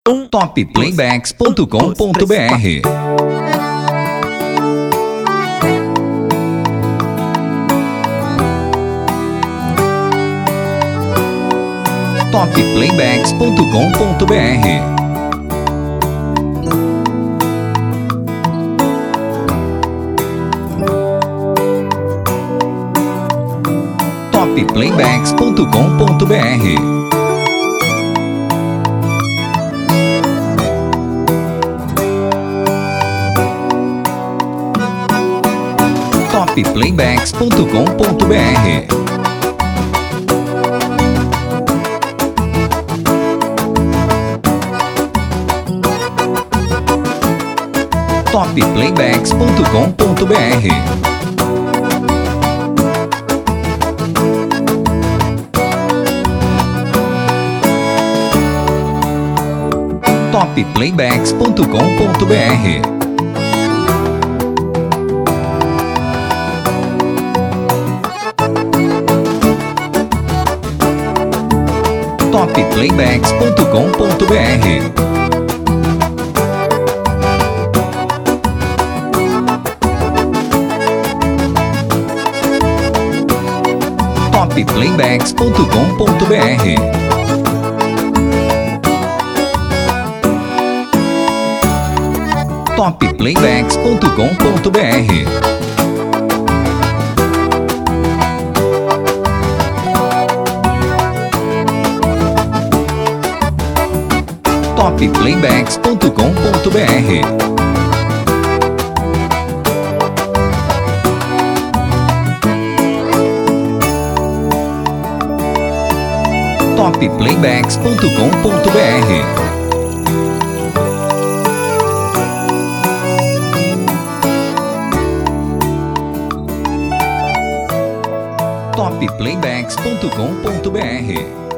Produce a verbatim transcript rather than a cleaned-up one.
Um, top playbacks ponto com ponto br. top playbacks ponto com ponto br. top playbacks ponto com ponto br. top playbacks ponto com ponto br. top playbacks ponto com ponto br. top playbacks ponto com ponto br. top playbacks ponto com ponto br. top playbacks ponto com ponto br. top playbacks ponto com ponto br. top playbacks ponto com ponto br. top playbacks ponto com ponto br. top playbacks ponto com ponto br.